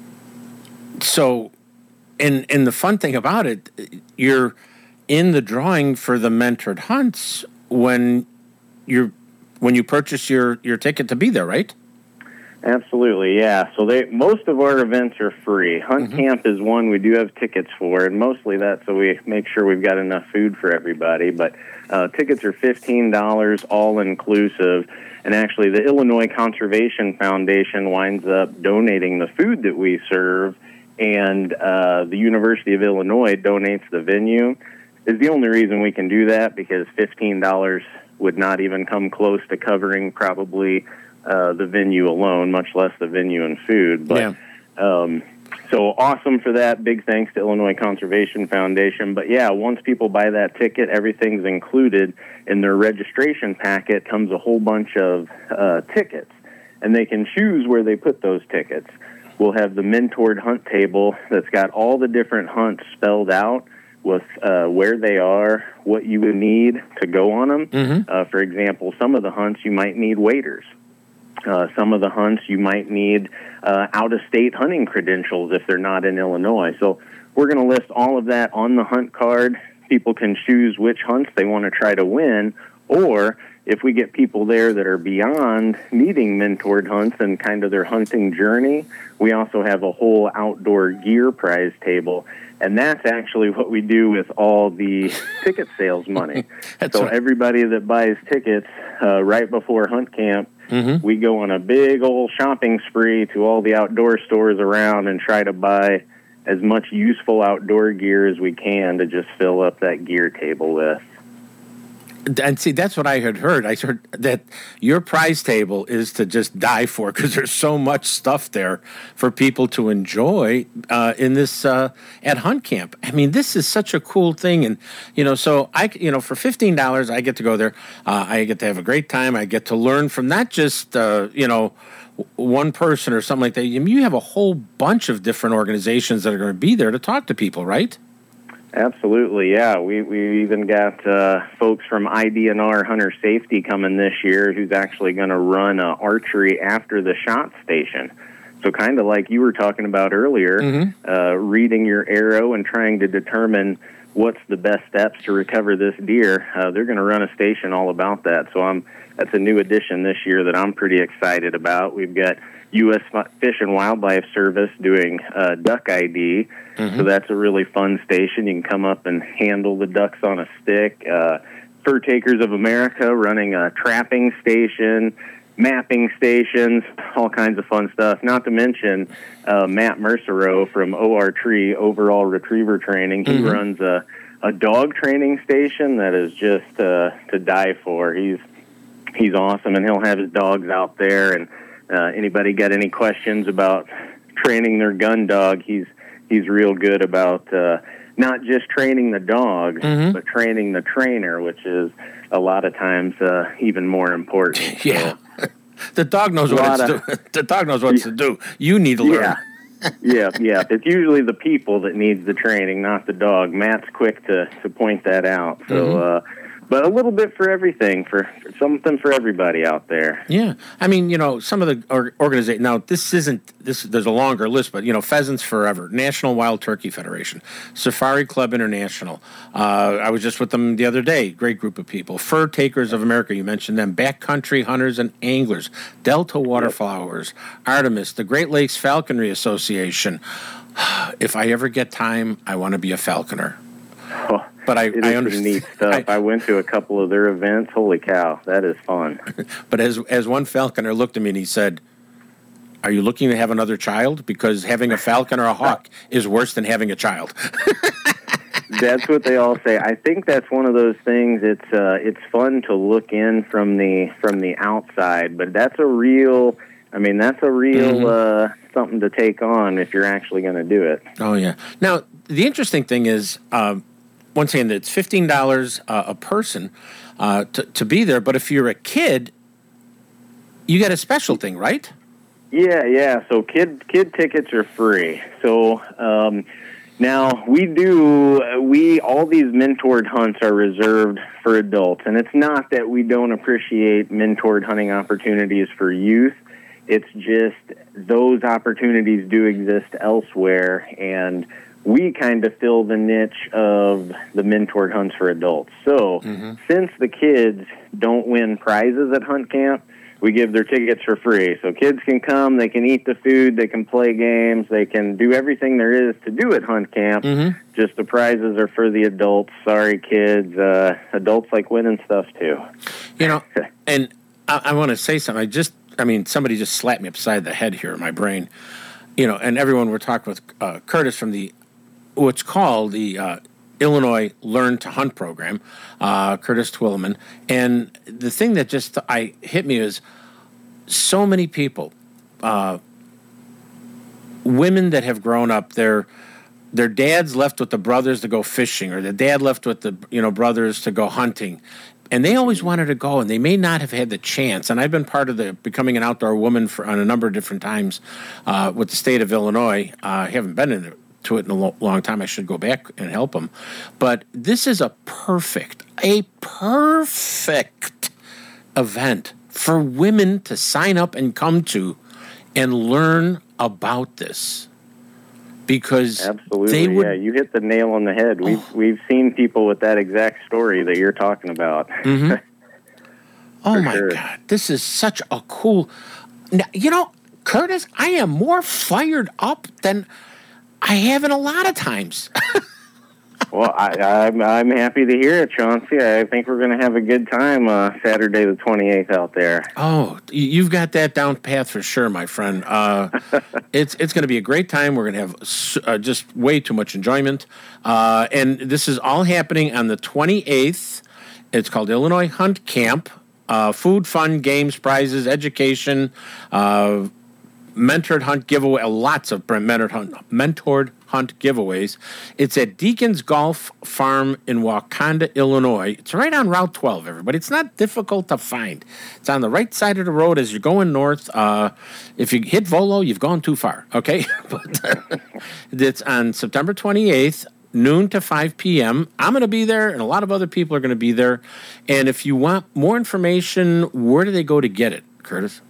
So, and, and the fun thing about it, you're in the drawing for the mentored hunts when you're when you purchase your, your ticket to be there, right? Absolutely, yeah. So they most of our events are free. Hunt mm-hmm. Camp is one we do have tickets for, and mostly that's so we make sure we've got enough food for everybody. But uh, tickets are fifteen dollars, all inclusive. And actually, the Illinois Conservation Foundation winds up donating the food that we serve, and uh, the University of Illinois donates the venue. Is the only reason we can do that, because fifteen dollars would not even come close to covering probably uh, the venue alone, much less the venue and food. But yeah. um, so awesome for that. Big thanks to Illinois Conservation Foundation. But yeah, once people buy that ticket, everything's included. In their registration packet comes a whole bunch of uh, tickets, and they can choose where they put those tickets. We'll have the mentored hunt table that's got all the different hunts spelled out with uh, where they are, what you would need to go on them. Mm-hmm. Uh, for example, some of the hunts you might need waders. Uh, some of the hunts you might need uh, out-of-state hunting credentials if they're not in Illinois. So we're going to list all of that on the hunt card. People can choose which hunts they want to try to win, or if we get people there that are beyond needing mentored hunts and kind of their hunting journey, we also have a whole outdoor gear prize table. And that's actually what we do with all the ticket sales money. So right. Everybody that buys tickets uh, right before Hunt Camp, mm-hmm. we go on a big old shopping spree to all the outdoor stores around and try to buy as much useful outdoor gear as we can to just fill up that gear table with. And see, that's what I had heard. I heard that your prize table is to just die for, because there's so much stuff there for people to enjoy uh, in this uh, at Hunt Camp. I mean, this is such a cool thing, and you know, so I, you know, for fifteen dollars, I get to go there. Uh, I get to have a great time. I get to learn from not just uh, you know one person or something like that. I mean, you have a whole bunch of different organizations that are going to be there to talk to people, right? Absolutely, yeah. We we even got uh, folks from I D N R Hunter Safety coming this year, who's actually going to run uh, archery after the shot station. So kind of like you were talking about earlier, mm-hmm. uh, reading your arrow and trying to determine what's the best steps to recover this deer. Uh, they're going to run a station all about that. So I'm that's a new addition this year that I'm pretty excited about. We've got U S Fish and Wildlife Service doing uh, duck I D. Mm-hmm. So that's a really fun station. You can come up and handle the ducks on a stick. Uh, Fur Takers of America running a trapping station, mapping stations, all kinds of fun stuff. Not to mention uh, Matt Mercereau from O R Tree, Overall Retriever Training. He mm-hmm. runs a, a dog training station that is just uh, to die for. He's he's awesome, and he'll have his dogs out there. And uh, anybody got any questions about training their gun dog, he's he's real good about uh, not just training the dog, mm-hmm. but training the trainer, which is a lot of times uh, even more important. Yeah. So, the dog knows what it's of, do. The dog knows what yeah. to do. You need to learn. Yeah. yeah, yeah. It's usually the people that needs the training, not the dog. Matt's quick to, to point that out. So, mm-hmm. uh, but a little bit for everything, for, for something for everybody out there. Yeah, I mean, you know, some of the or, organizations. Now, this isn't this. There's a longer list, but you know, Pheasants Forever, National Wild Turkey Federation, Safari Club International. Uh, I was just with them the other day. Great group of people. Fur Takers of America. You mentioned them. Backcountry Hunters and Anglers, Delta Waterflowers, Artemis, the Great Lakes Falconry Association. If I ever get time, I want to be a falconer. Oh. But I, it I is understand. Neat stuff. I, I went to a couple of their events. Holy cow, that is fun. But as as one falconer looked at me and he said, "Are you looking to have another child? Because having a falcon or a hawk is worse than having a child." That's what they all say. I think that's one of those things. It's uh, it's fun to look in from the from the outside, but that's a real. I mean, that's a real mm-hmm. uh, something to take on if you're actually going to do it. Oh yeah. Now the interesting thing is. Um, once again, it's fifteen dollars uh, a person uh, to, to be there. But if you're a kid, you get a special thing, right? Yeah, yeah. So kid kid tickets are free. So um, now we do we all these mentored hunts are reserved for adults, and it's not that we don't appreciate mentored hunting opportunities for youth. It's just those opportunities do exist elsewhere, and we kind of fill the niche of the mentored hunts for adults. So mm-hmm. since the kids don't win prizes at hunt camp, we give their tickets for free. So kids can come, they can eat the food, they can play games, they can do everything there is to do at hunt camp. Mm-hmm. Just the prizes are for the adults. Sorry, kids. Uh, adults like winning stuff, too. You know, and I, I want to say something. I just, I mean, somebody just slapped me upside the head here in my brain. You know, and everyone, we're talking with uh, Curtis from the, what's called the uh, Illinois Learn to Hunt program, uh, Curtis Twilleman. And the thing that just I hit me is so many people, uh, women that have grown up, their their dads left with the brothers to go fishing, or the dad left with the you know brothers to go hunting, and they always wanted to go, and they may not have had the chance. And I've been part of the becoming an outdoor woman for on a number of different times uh, with the state of Illinois. Uh, I haven't been in the to it in a lo- long time. I should go back and help them. But this is a perfect, a perfect event for women to sign up and come to and learn about this. Because absolutely, they would, yeah, you hit the nail on the head. We've oh. we've seen people with that exact story that you're talking about. Mm-hmm. Oh my sure. God, this is such a cool. You know, Curtis, I am more fired up than I haven't a lot of times. Well, I, I'm, I'm happy to hear it, Chauncey. I think we're going to have a good time uh, Saturday the twenty-eighth out there. Oh, you've got that down path for sure, my friend. Uh, it's it's going to be a great time. We're going to have uh, just way too much enjoyment. Uh, and this is all happening on the twenty-eighth. It's called Illinois Hunt Camp. Uh, food, fun, games, prizes, education, uh, mentored hunt giveaway, lots of mentored hunt, mentored hunt giveaways. It's at Deacon's Golf Farm in Wauconda, Illinois. It's right on Route twelve, everybody. It's not difficult to find. It's on the right side of the road as you're going north. Uh, if you hit Volo, you've gone too far, okay? But uh, it's on September twenty-eighth, noon to five p.m. I'm going to be there, and a lot of other people are going to be there. And if you want more information, where do they go to get it, Curtis?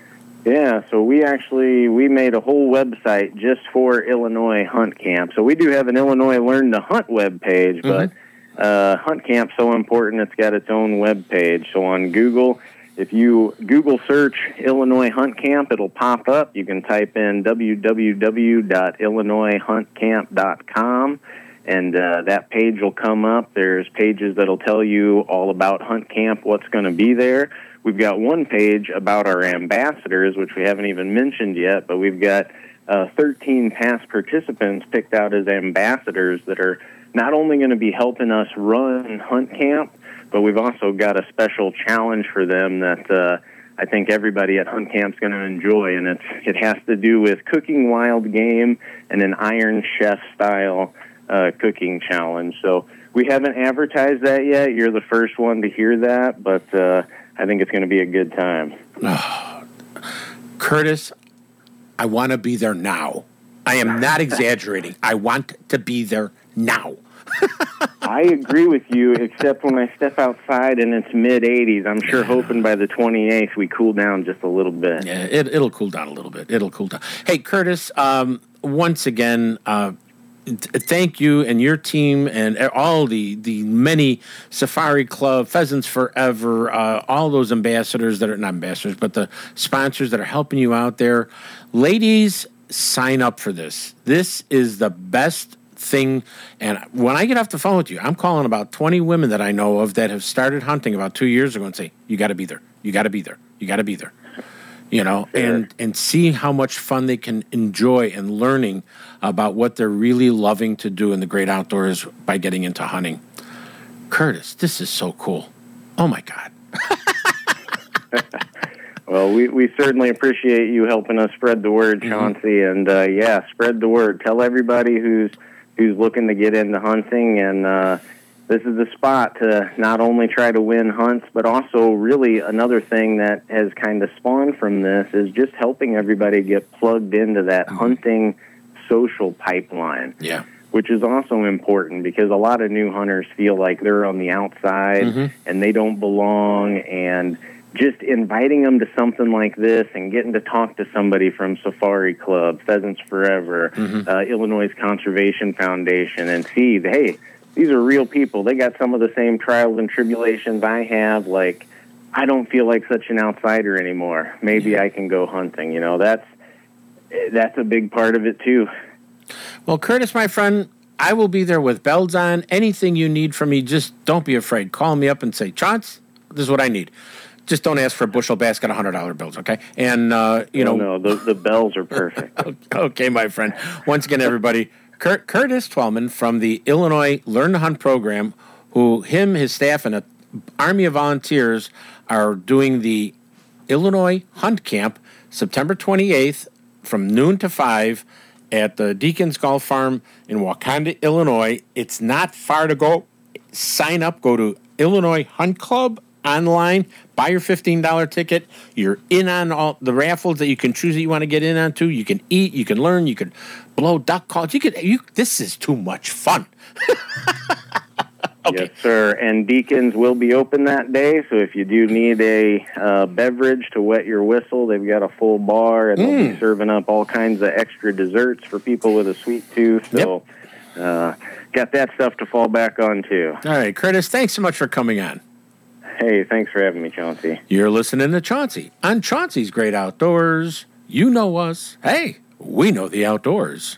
Yeah, so we actually, we made a whole website just for Illinois Hunt Camp. So we do have an Illinois Learn to Hunt webpage, but mm-hmm. uh, Hunt Camp's so important, it's got its own webpage. So on Google, if you Google search Illinois Hunt Camp, it'll pop up. You can type in w w w dot illinois hunt camp dot com, and uh, that page will come up. There's pages that'll tell you all about Hunt Camp, what's going to be there. We've got one page about our ambassadors, which we haven't even mentioned yet, but we've got uh, thirteen past participants picked out as ambassadors that are not only going to be helping us run Hunt Camp, but we've also got a special challenge for them that uh, I think everybody at Hunt Camp is going to enjoy, and it's, it has to do with cooking wild game and an Iron Chef-style uh, cooking challenge. So we haven't advertised that yet. You're the first one to hear that, but uh, I think it's going to be a good time. Oh, Curtis, I want to be there now. I am not exaggerating. I want to be there now. I agree with you, except when I step outside and it's mid eighties. I'm sure hoping by the twenty-eighth we cool down just a little bit. Yeah, it, it'll cool down a little bit. It'll cool down. Hey, Curtis, um, once again, uh, thank you and your team and all the, the many Safari Club, Pheasants Forever, uh, all those ambassadors that are not ambassadors, but the sponsors that are helping you out there. Ladies, sign up for this. This is the best thing. And when I get off the phone with you, I'm calling about twenty women that I know of that have started hunting about two years ago and say, you got to be there. You got to be there. You got to be there. You know, sure. and, and see how much fun they can enjoy and learning about what they're really loving to do in the great outdoors by getting into hunting. Curtis, this is so cool. Oh, my God. Well, we, we certainly appreciate you helping us spread the word, Chauncey. Mm-hmm. And, uh, yeah, spread the word. Tell everybody who's who's looking to get into hunting, and uh, this is the spot to not only try to win hunts, but also really another thing that has kind of spawned from this is just helping everybody get plugged into that mm-hmm. hunting social pipeline. Yeah. Which is also important because a lot of new hunters feel like they're on the outside mm-hmm. and they don't belong, and just inviting them to something like this and getting to talk to somebody from Safari Club, Pheasants Forever, mm-hmm. uh, Illinois Conservation Foundation, and see, hey, these are real people. They got some of the same trials and tribulations I have. Like, I don't feel like such an outsider anymore. Maybe yeah. I can go hunting. You know, that's that's a big part of it, too. Well, Curtis, my friend, I will be there with bells on. Anything you need from me, just don't be afraid. Call me up and say, Chance, this is what I need. Just don't ask for a bushel basket of one hundred dollar bills, okay? And, uh, you oh, know. No, the, the bells are perfect. Okay, my friend. Once again, everybody, Kurt, Curtis Twellman from the Illinois Learn to Hunt program, who him, his staff, and an army of volunteers are doing the Illinois Hunt Camp September twenty-eighth from noon to five at the Deacons Golf Farm in Wakanda, Illinois. It's not far to go. Sign up. Go to Illinois Hunt Club online. Buy your fifteen dollar ticket. You're in on all the raffles that you can choose that you want to get in on too. You can eat. You can learn. You can blow duck calls. You could. You. This is too much fun. Okay. Yes, sir. And Deacons will be open that day, so if you do need a uh, beverage to wet your whistle, they've got a full bar, and mm. they'll be serving up all kinds of extra desserts for people with a sweet tooth. So, yep. uh, got that stuff to fall back on, too. All right, Curtis, thanks so much for coming on. Hey, thanks for having me, Chauncey. You're listening to Chauncey on Chauncey's Great Outdoors. You know us. Hey, we know the outdoors.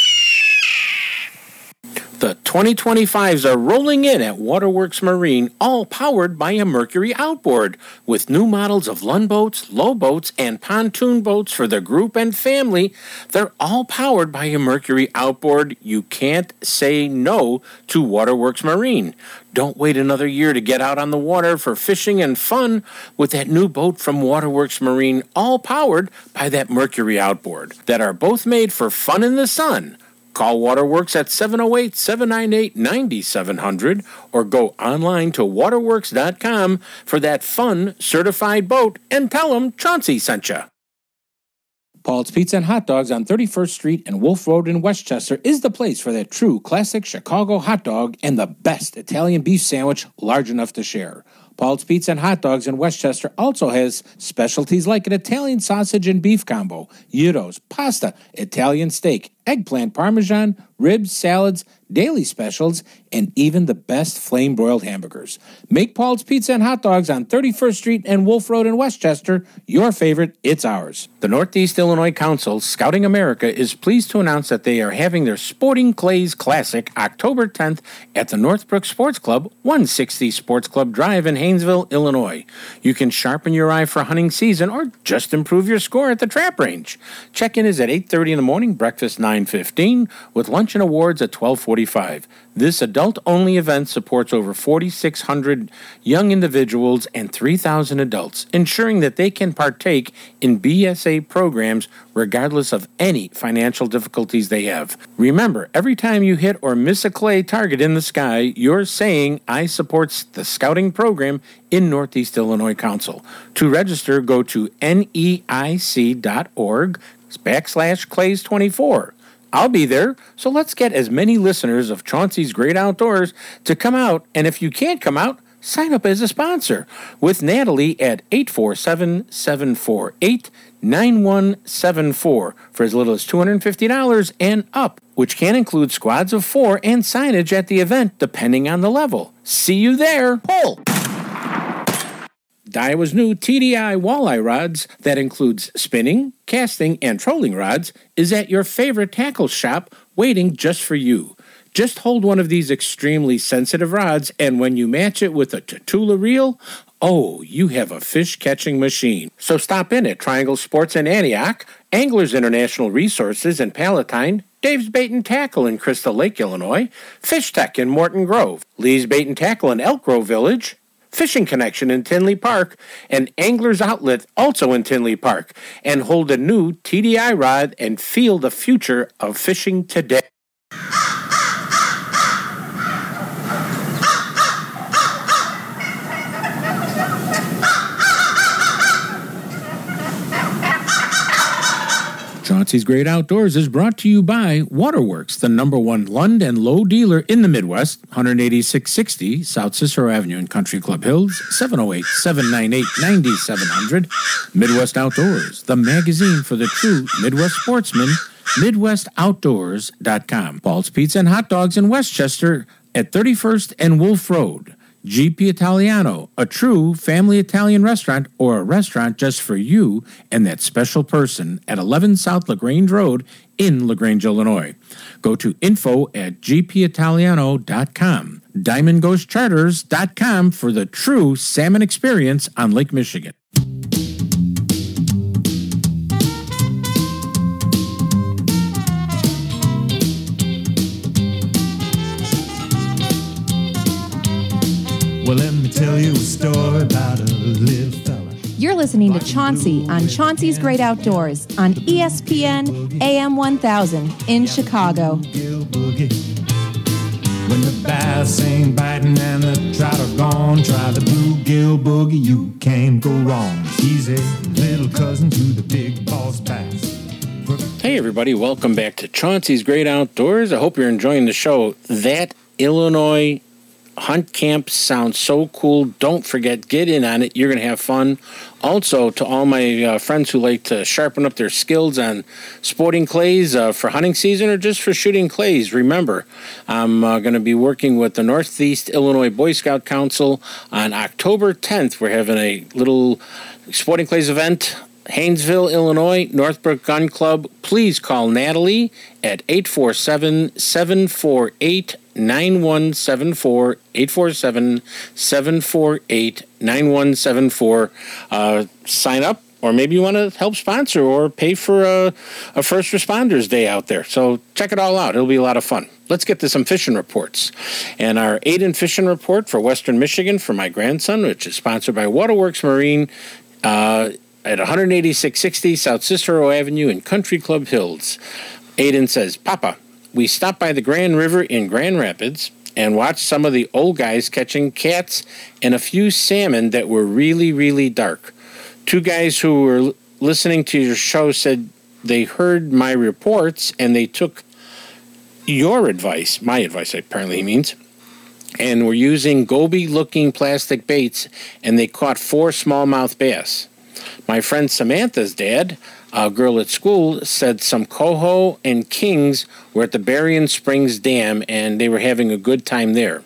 The twenty twenty-fives are rolling in at Waterworks Marine, all powered by a Mercury outboard, with new models of Lund boats, low boats, and pontoon boats for the group and family. They're all powered by a Mercury outboard. You can't say no to Waterworks Marine. Don't wait another year to get out on the water for fishing and fun with that new boat from Waterworks Marine, all powered by that Mercury outboard, that are both made for fun in the sun. Call Waterworks at seven oh eight, seven nine eight, nine seven zero zero or go online to waterworks dot com for that fun certified boat and tell them Chauncey sent you. Paul's Pizza and Hot Dogs on thirty-first Street and Wolf Road in Westchester is the place for that true classic Chicago hot dog and the best Italian beef sandwich large enough to share. Paul's Pizza and Hot Dogs in Westchester also has specialties like an Italian sausage and beef combo, gyros, pasta, Italian steak, eggplant parmesan, ribs, salads, daily specials, and even the best flame-broiled hamburgers. Make Paul's Pizza and Hot Dogs on thirty-first Street and Wolf Road in Westchester your favorite. It's ours. The Northeast Illinois Council, Scouting America, is pleased to announce that they are having their Sporting Clays Classic October tenth at the Northbrook Sports Club, one sixty Sports Club Drive in Haynesville, Illinois. You can sharpen your eye for hunting season or just improve your score at the trap range. Check-in is at eight thirty in the morning, breakfast nine fifteen, with lunch and awards at twelve forty-five. This adult-only event supports over forty-six hundred young individuals and three thousand adults, ensuring that they can partake in B S A programs regardless of any financial difficulties they have. Remember, every time you hit or miss a clay target in the sky, you're saying, I support the scouting program in Northeast Illinois Council. To register, go to neic.org backslash clays 24. I'll be there, so let's get as many listeners of Chauncey's Great Outdoors to come out, and if you can't come out, sign up as a sponsor with Natalie at eight four seven, seven four eight, nine one seven four for as little as two hundred fifty dollars and up, which can include squads of four and signage at the event depending on the level. See you there. Pull! Daiwa's new T D I walleye rods that includes spinning, casting, and trolling rods is at your favorite tackle shop waiting just for you. Just hold one of these extremely sensitive rods, and when you match it with a Tatula reel, oh, you have a fish-catching machine. So stop in at Triangle Sports in Antioch, Anglers International Resources in Palatine, Dave's Bait and Tackle in Crystal Lake, Illinois, Fish Tech in Morton Grove, Lee's Bait and Tackle in Elk Grove Village, Fishing Connection in Tinley Park, and Anglers Outlet also in Tinley Park, and hold a new T D I rod and feel the future of fishing today. Chauncey's Great Outdoors is brought to you by Waterworks, the number one Lund and Lowe dealer in the Midwest, one eighty-six sixty South Cicero Avenue in Country Club Hills, seven oh eight, seven nine eight, nine seven zero zero. Midwest Outdoors, the magazine for the true Midwest sportsman, midwest outdoors dot com. Paul's Pizza and Hot Dogs in Westchester at thirty-first and Wolf Road. G P Italiano, a true family Italian restaurant or a restaurant just for you and that special person at eleven South LaGrange Road in LaGrange, Illinois. Go to info at g p italiano dot com. diamond ghost charters dot com for the true salmon experience on Lake Michigan. Well, let me tell you a story about a little fella. You're listening to Chauncey on Chauncey's Great Outdoors on E S P N A M one thousand in Chicago. When the bass ain't biting and the trout are gone, try the bluegill boogie, you can't go wrong. He's a little cousin to the big boss bass. Hey everybody, welcome back to Chauncey's Great Outdoors. I hope you're enjoying the show. That Illinois hunt camp sounds so cool. Don't forget, get in on it. You're going to have fun. Also, to all my uh, friends who like to sharpen up their skills on sporting clays uh, for hunting season or just for shooting clays, remember, I'm uh, going to be working with the Northeast Illinois Boy Scout Council on October tenth. We're having a little sporting clays event. Haynesville, Illinois, Northbrook Gun Club. Please call Natalie at eight four seven, seven four eight, nine one seven four, eight four seven, seven four eight, nine one seven four. Uh, sign up, or maybe you want to help sponsor or pay for a, a First Responders Day out there. So check it all out. It'll be a lot of fun. Let's get to some fishing reports. And our Aiden fishing report for Western Michigan for my grandson, which is sponsored by Waterworks Marine, uh, at one eighty-six sixty South Cicero Avenue in Country Club Hills. Aiden says, Papa, we stopped by the Grand River in Grand Rapids and watched some of the old guys catching cats and a few salmon that were really, really dark. Two guys who were listening to your show said they heard my reports and they took your advice, my advice apparently he means, and were using goby-looking plastic baits, and they caught four smallmouth bass. My friend Samantha's dad, a girl at school, said some coho and kings were at the Berrien Springs Dam, and they were having a good time there.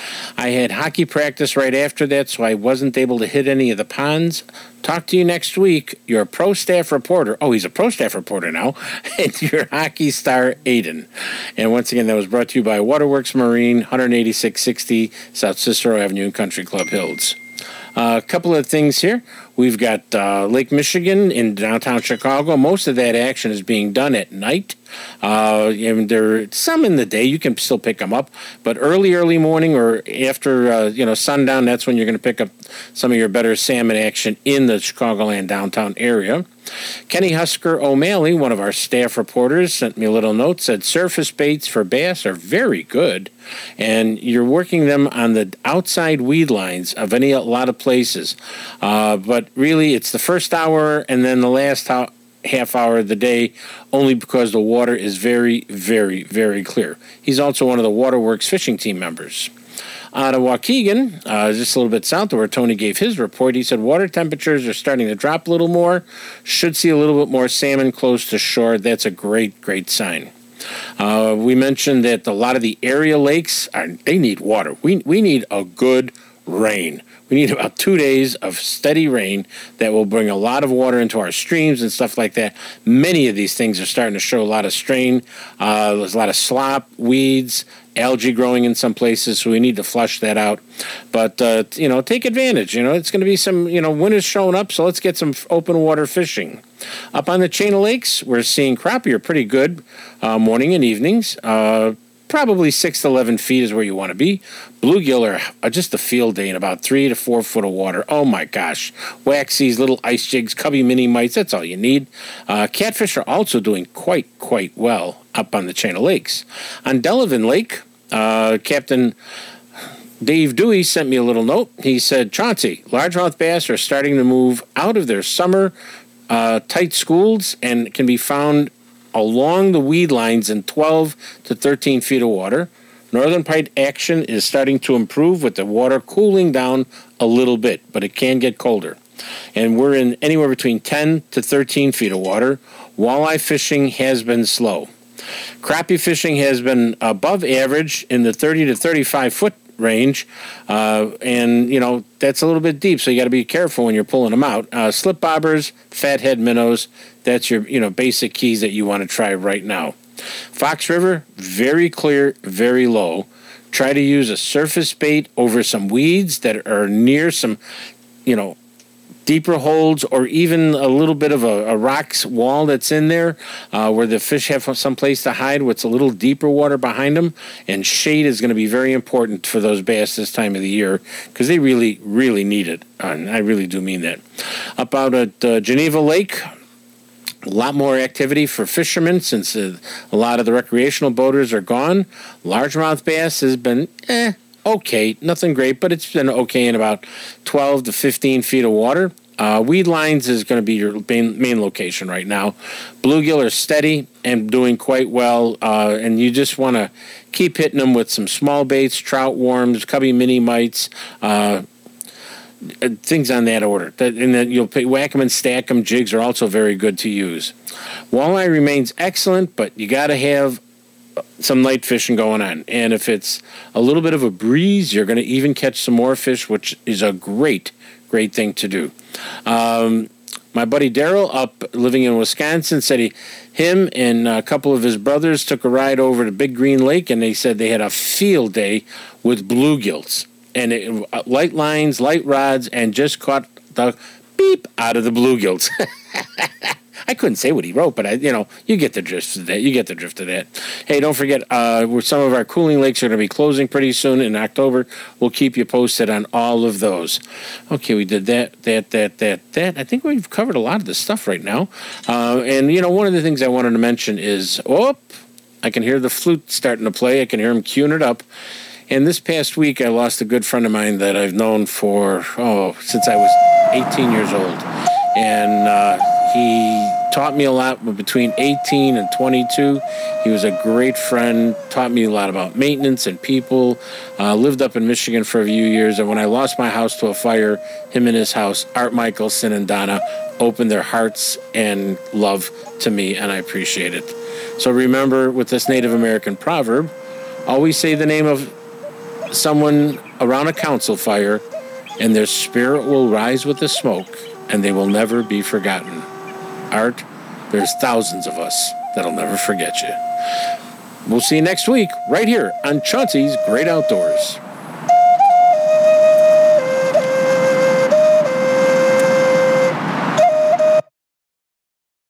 I had hockey practice right after that, so I wasn't able to hit any of the ponds. Talk to you next week. You're a pro staff reporter. Oh, he's a pro staff reporter now. And your hockey star, Aiden. And once again, that was brought to you by Waterworks Marine, one eighty-six sixty South Cicero Avenue in Country Club Hills. Uh, a couple of things here. We've got uh, Lake Michigan in downtown Chicago. Most of that action is being done at night. Uh, and there are some in the day. You can still pick them up. But early, early morning or after uh, you know sundown, that's when you're going to pick up some of your better salmon action in the Chicagoland downtown area. Kenny Husker O'Malley, one of our staff reporters, sent me a little note, said surface baits for bass are very good, and you're working them on the outside weed lines of any a lot of places. Uh, but really, it's the first hour and then the last ho- half hour of the day, only because the water is very, very, very clear. He's also one of the Waterworks fishing team members. Out of Waukegan, uh, just a little bit south of where Tony gave his report, he said water temperatures are starting to drop a little more. Should see a little bit more salmon close to shore. That's a great, great sign. Uh, we mentioned that a lot of the area lakes, are, they need water. We we need a good rain. We need about two days of steady rain that will bring a lot of water into our streams and stuff like that. Many of these things are starting to show a lot of strain. Uh, there's a lot of slop, weeds, algae growing in some places, so we need to flush that out. But, uh, you know, take advantage. You know, it's going to be some, you know, winter's showing up, so let's get some open water fishing. Up on the chain of lakes, we're seeing crappie are pretty good uh, morning and evenings. Uh, probably six to eleven feet is where you want to be. Bluegill are just a field day in about three to four foot of water. Oh, my gosh. Waxies, little ice jigs, cubby mini mites, that's all you need. Uh, catfish are also doing quite, quite well up on the chain of lakes. On Delavan Lake, uh, Captain Dave Dewey sent me a little note. He said, Chauncey, largemouth bass are starting to move out of their summer uh, tight schools and can be found along the weed lines in twelve to thirteen feet of water. Northern Pike action is starting to improve with the water cooling down a little bit, but it can get colder. And we're in anywhere between ten to thirteen feet of water. Walleye fishing has been slow. Crappie fishing has been above average in the thirty to thirty-five foot range, uh, and you know that's a little bit deep, so you got to be careful when you're pulling them out. Uh, slip bobbers, fathead minnows, that's your you know basic keys that you want to try right now. Fox River, very clear, very low. Try to use a surface bait over some weeds that are near some, you know, deeper holds, or even a little bit of a, a rocks wall that's in there uh, where the fish have some place to hide with a little deeper water behind them. And shade is going to be very important for those bass this time of the year because they really, really need it. And I really do mean that. Up out at uh, Geneva Lake, a lot more activity for fishermen since uh, a lot of the recreational boaters are gone. Largemouth bass has been eh, okay, nothing great, but it's been okay in about twelve to fifteen feet of water. Uh, weed lines is going to be your main, main location right now. Bluegill are steady and doing quite well, uh, and you just want to keep hitting them with some small baits, trout worms, cubby mini mites, uh, things on that order. That, and then you'll pay, whack them and stack them. Jigs are also very good to use. Walleye remains excellent, but you got to have some night fishing going on. And if it's a little bit of a breeze, you're going to even catch some more fish, which is a great, great thing to do. Um, my buddy Daryl up living in Wisconsin said he, him and a couple of his brothers took a ride over to Big Green Lake, and they said they had a field day with bluegills. And it, light lines, light rods, and just caught the beep out of the bluegills. I couldn't say what he wrote, but I, you know, you get the drift of that. You get the drift of that. Hey, don't forget, uh, some of our cooling lakes are going to be closing pretty soon in October. We'll keep you posted on all of those. Okay, we did that, that, that, that, that. I think we've covered a lot of this stuff right now. Uh, and you know, one of the things I wanted to mention is, oh, I can hear the flute starting to play. I can hear him queuing it up. And this past week, I lost a good friend of mine that I've known for, oh, since I was eighteen years old. And uh, he taught me a lot between eighteen and twenty-two. He was a great friend, taught me a lot about maintenance and people. Uh, lived up in Michigan for a few years. And when I lost my house to a fire, him and his house, Art Michelson and Donna, opened their hearts and love to me, and I appreciate it. So remember, with this Native American proverb, always say the name of someone around a council fire, and their spirit will rise with the smoke, and they will never be forgotten. Art, there's thousands of us that'll never forget you. We'll see you next week, right here on Chauncey's Great Outdoors.